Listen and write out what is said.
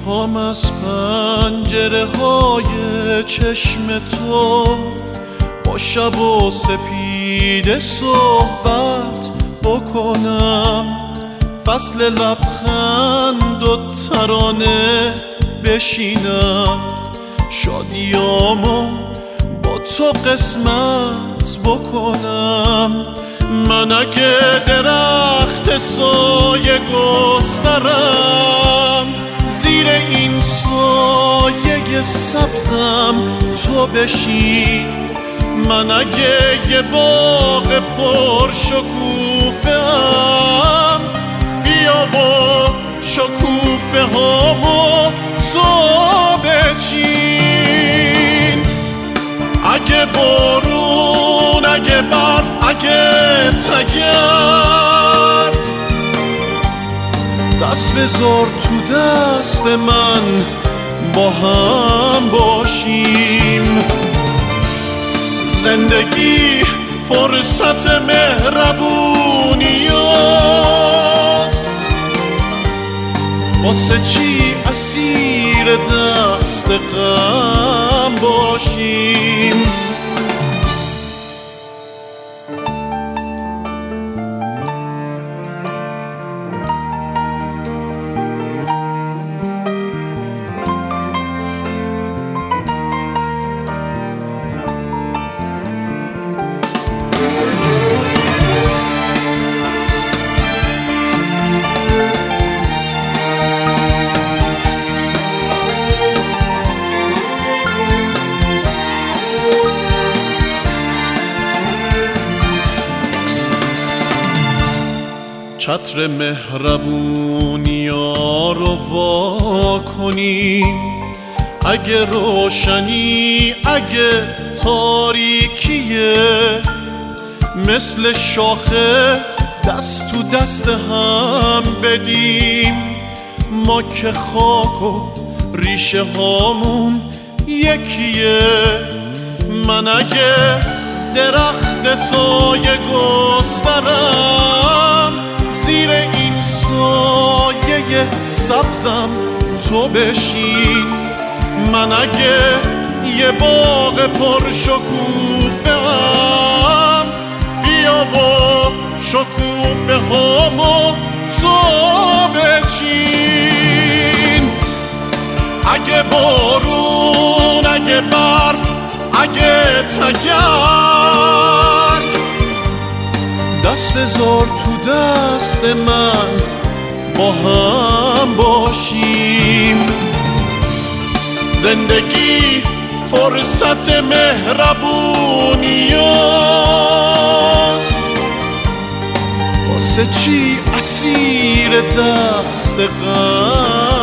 میخوام از پنجره های چشم تو با شب و سپیده صحبت بکنم، فصل لبخند و ترانه بشینم، شادیامو با تو قسمت بکنم. من اگه درخت سایه گسترم، زیر این سایه سبزم تو بشین. من اگه یه باغ پر شکوفه ام، بیا و شکوفه هامو تو بچین. اگه بارون، اگه برف، اگه تگر، دست بذار تو دست من با هم باشیم. زندگی فرصت مهربونیاست، واسه چی اسیر دست غم باشیم. چتر مهربونیا رو وا کنیم، اگه روشنی اگه تاریکیه، مثل شاخه دست تو دست هم بدیم. ما که خاک و ریشه هامون یکیه. من اگه درخت سایه گسترم، زیر این سایه سبزم تو بشین. من اگه یه باغ پر شکوفه ام، بیا و شکوفه هامو تو بچین. اگه بارون، اگه برف، اگه تگر، دست بذار تو دست من با هم باشیم. زندگی فرصت مهربونیاست، واسه چی اسیر دست غم